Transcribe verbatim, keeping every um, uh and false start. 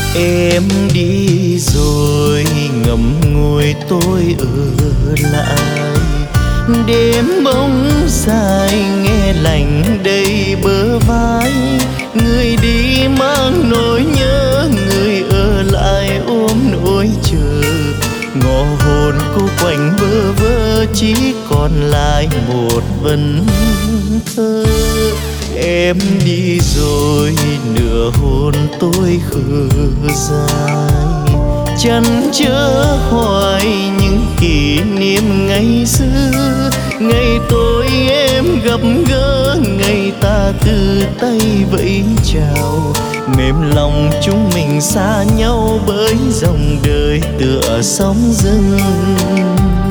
Em đi rồi ngậm ngùi tôi ở lại, đêm bóng dài nghe lạnh đầy bờ vai. Người đi mang nỗi nhớ, người ở lại ôm nỗi chờ. Ngõ hồn cô quạnh bơ vơ, chỉ còn lại một vần thơ. Em đi rồi nửa hồn tôi khờ dài, chăn chở hoài những kỷ niệm ngày xưa. Ngày tôi em gặp gỡ, ngày ta từ tay vẫy chào. Mềm lòng chúng mình xa nhau bởi dòng đời tựa sóng dâng.